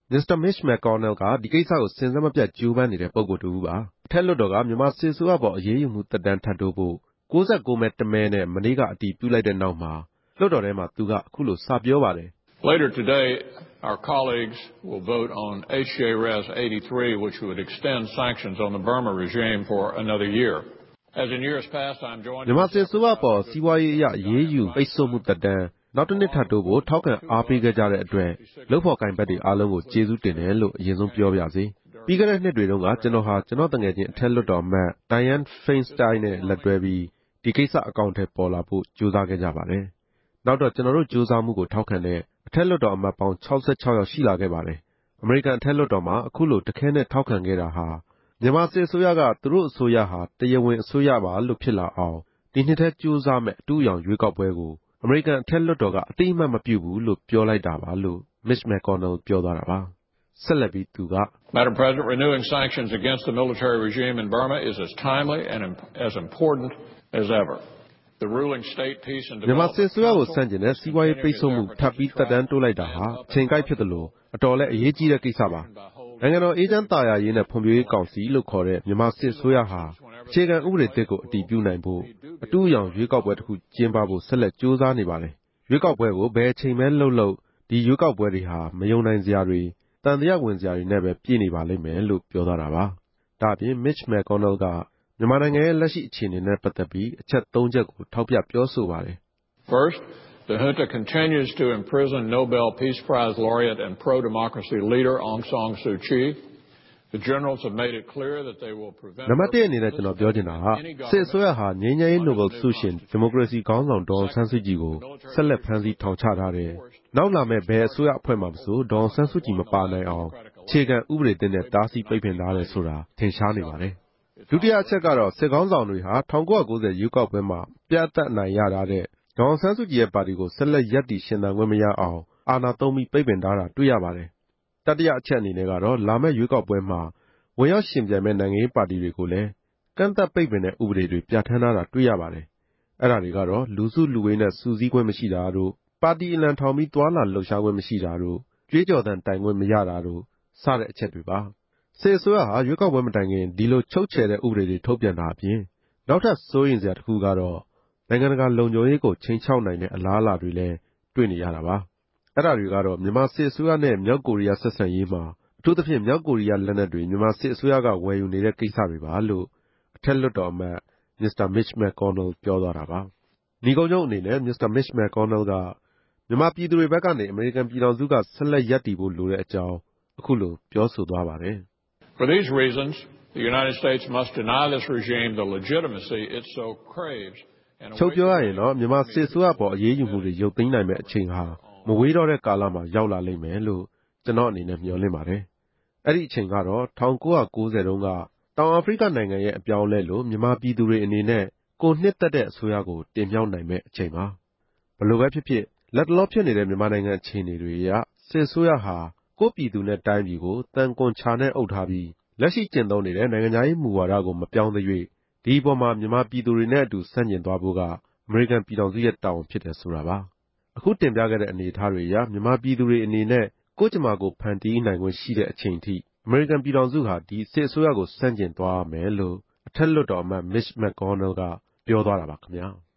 Mr. Mitch McConnell ကဒီကိစ္စကိုစဉ်ဆက်မပြတ်ကြိုးပမ်းနေတဲ့ပုဂ္ဂိုလ်တစ်ဦးပါအထက်လွှတ်တော်ကမြန်မာစစ်အစိုးရပေါ်အရေးယူမှုသက်တမ်းထပ်တိုးဖို့69မဲတစ်မဲနဲ့မနေ့ကအတည်ပြုလိုက်တဲ့နောက်မှာလွှတ်တော်ထဲမှာသူကအခုလိုစပြောပါတယ် Later today, our colleagues will vote on HJRES 83, which would extend sanctions on the Burma regime for another year. As in years past, I'm joined. မြန်မာစစ်အစိုးရပေါ်စီးပွားရေးအရအရေးယူပိတ်ဆို့မှုသက်တမ်းနောက်တစ်နှစ်ထပ်တိုးဖို့ထောက်ခံအားပေးခဲ့ကြတဲ့အတွက်လုပ်ဖော်ကိုင်ဘက်တွေအားလုံးကိုကျေးဇူးတင်တယ်လို့အရင်ဆုံးပြောပါရစေပြီးခဲ့တဲ့နှစ်တွေတုန်းကကျွန်တော်တငယ်ချင်းအထက်လွှတ်တော်အမတ် Dianne Feinstein နဲ့လက်တွဲပြီးဒီကိစ္စအကောင့်ထဲပေါ်လာဖို့ကြိုးစားခဲ့ကြပါတယ်နောက်တော့ကျွန်တော်တို့ကြိုးစားမှုကိုထောက်ခံတဲ့အထက်လွှတ်တော်အမတ်ပေါင်း66ယောက်ရှိလာခဲ့ပါတယ်အမေရိကန်အထက်လွှတ်တော်မှာအခုလိုတခဲနဲ့ထောက်ခံခဲ့တာဟာမြန်မာစစ်အစိုးရကသူတို့အစိုးရဟာတရားဝင်အစိုးရပါလို့ဖြစ်လာအောင်ဒီနှစ်ထဲကြိုးစားမဲ့အတူရောင်ရွေးကောက်ပွဲကိုအမေရိကန်အထက်လွှတ်တော်ကအတိအမှတ်မပြုဘူးလို့ပြောလိုက်တာပါလို့ Mitch McConnell ပြောသွားတာပါဆက်လက်ပြီးသူက Madam President, renewing sanctions against the military regime in Burma is as timely and as important as ever. The ruling state peace and မြန်မာ development စစ်အစိုးရကိုစန့်ကျင်တဲ့စီးပွားရေးပိတ်ဆို့မှုထပ်ပြီးတက်တန်းတိုးလိုက်တာဟာအချိန်ကိုက်ဖြစ်တယ်လို့အတော်လည်းအရေးကြီးတဲ့ကိစ္စပါနိုင်ငံတော်အေဂျင့်တာယာရေးနဲ့ဖွံ့ဖြိုးရေးကောင်စီလို့ခေါ်တဲ့မြန်မာစစ်အစိုးရဟာအခြေခံဥပဒေသစ်ကိုအတည်ပြုနိုင်ဖို့အတူရောင်ရွေးကောက်ပွဲတစ်ခုကျင်းပဖို့ဆက်လက်ကြိုးစားနေပါတယ်ရွေးကောက်ပွဲကိုဘယ်အချိန်ပဲလှုပ်ဒီရွေးကောက်ပွဲတွေဟာမယုံနိုင်စရာတွေတန်တရားဝင်စရာတွေနဲ့ပဲပြည့်နေပါလိမ့်မယ်လို့ပြောသွားတာပါဒါအပြင် Mitch McConnell ကမြန်မာနိုင်ငံရဲ့လက်ရှိအခြေအနေနဲ့ပတ်သက်ပြီးအချက်၃ချက်ကိုထောက်ပြပြောဆိုပါတယ် First, the junta continues to imprison Nobel Peace Prize laureate and pro-democracy leader Aung San Suu Kyi. The generals have made it clear that they will prevent နံပါတ်1အနေနဲ့ကျွန်တော်ပြောချင်တာဟာစစ်အစိုးရဟာငြိမ်းချမ်းရေးနိုဘယ်ဆုရှင်ဒီမိုကရေစီခေါင်းဆောင်ဒေါ်အောင်ဆန်းစုကြည်ကိုဆက်လက်ဖမ်းဆီးထောင်ချထားတယ်။နောက်လာမဲ့ဘယ်အစိုးရအဖွဲ့မှမဆိုဒေါ်အောင်ဆန်းစုကြည်မပါနိုင်အောင်အခြေခံဥပဒေသစ်နဲ့တားဆီးပိတ်ပင်ထားတယ်ဆိုတာထင်ရှားနေပါတယ်။ဒုတိယအချက်ကတော့စစ်ခေါင်းဆောင်တွေဟာ1990ရွေးကောက်ပွဲမှာပြတ်သက်နိုင်ရတာတဲ့ဒေါ်အောင်ဆန်းစုကြည်ရဲ့ပါတီကိုဆက်လက်ရပ်တည်ရှင်သန်ခွင့်မရအောင်အာဏာသုံးပြီးပိတ်ပင်ထားတာတွေ့ရပါတယ်။တတိယအချက်အနေနဲ့ကတော့လာမဲ့ရွေးကောက်ပွဲမှာဝင်ရောက်ရှင်ပြိုင်မဲ့နိုင်ငံရေးပါတီတွေကိုလည်းကန့်သက်ပိတ်ပင်တဲ့ဥပဒေတွေပြဋ္ဌာန်းထားတာတွေ့ရပါတယ်။အဲ့ဒါတွေကတော့လူစုလူဝေးနဲ့စူးစီးခွင့်မရှိတာတို့ပါတီအလံထောင်ပြီးသွာလာလှုပ်ရှားခွင့်မရှိတာတို့ကြွေးကြော်သံတိုင်ခွင့်မရတာတို့စတဲ့အချက်တွေပါ။စစ်အစိုးရဟာရွေးကောက်ပွဲမတိုင်ခင်ဒီလိုချုပ်ချယ်တဲ့ဥပဒေတွေထုတ်ပြန်တာအပြင်နောက်ထပ်စိုးရိမ်စရာတစ်ခုကတော့နိုင်ငံတကာလုံခြုံရေးကိုချိန်ချောက်နိုင်တဲ့အလားအလာတွေလည်းတွေ့နေရတာပါ။အဲ့ဒါတွေကတော့မြန်မာစစ်အစိုးရနဲ့မြောက်ကိုရီးယားဆက်ဆံရေးမှာအထူးသဖြင့်မြောက်ကိုရီးယားလက်နက်တွေမြန်မာစစ်အစိုးရကဝယ်ယူနေတဲ့ကိစ္စတွေပါလို့အထက်လွှတ်တော်အမတ် Mr. Mitch McConnell ပြောသွားတာပါ။ညီကုန်းချုပ်အနေနဲ့ Mr. Mitch McConnell ကမြန်မာပြည်သူတွေဘက်ကနေအမေရိကန်ပြည်ထောင်စုကဆက်လက်ရပ်တည်ဖို့လိုတဲ့အကြောင်းအခုလိုပြောဆိုသွားပါတယ်။ For these reasons, the United States must deny this regime the legitimacy it so craves. ချုပ်ပြောရရင်တော့မြန်မာစစ်အစိုးရပေါ်အရေးယူမှုတွေရုပ်သိမ်းနိုင်မဲ့အချိန်ဟာမဝေးတော့တဲ့ကာလမှာရောက်လာလိမ့်မယ်လို့ကျွန်တော်အနေနဲ့မျှော်လင့်ပါတယ်။အဲ့ဒီအချိန်ကတော့1990တုန်းကတောင်အာဖရိကနိုင်ငံရဲ့အပြောင်းအလဲလို့မြန်မာပြည်သူတွေအနေနဲ့ကိုနှစ်သက်တဲ့အစိုးရကိုတင်မြှောက်နိုင်မဲ့အချိန်ပါ။ဘလို့ပဲဖြစ်ဖြစ်လက်တလောဖြစ်နေတဲ့မြန်မာနိုင်ငံအခြေအနေတွေအရစစ်အစိုးရဟာကိုပြည်သူနဲ့တိုင်းပြည်ကိုတန်ကွန်ချာနဲ့အုပ်ထားပြီးလက်ရှိကျင့်သုံးနေတဲ့နိုင်ငံရေးမူဝါဒကိုမပြောင်းသရွေ့ဒီအပေါ်မှာမြန်မာပြည်သူတွေနဲ့အတူဆန့်ကျင်သွားဖို့ကအမေရိကန်ပြည်ထောင်စုရဲ့တာဝန်ဖြစ်တယ်ဆိုတာပါ။အခုတင်ပြခဲ့တဲ့အနေအထားတွေအရမြန်မာပြည်သူတွေအနေနဲ့ကိုယ့်ကြမ္မာကိုဖန်တီးနိုင်ခွင့်ရှိတဲ့အချိန်ထိအမေရိကန်ပြည်ထောင်စုဟာဒီစစ်အစိုးရကိုဆန့်ကျင်သွားမယ်လို့အထက်လွှတ်တော်အမတ် Mitch McConnell ကပြောသွားတာပါခင်ဗျာ။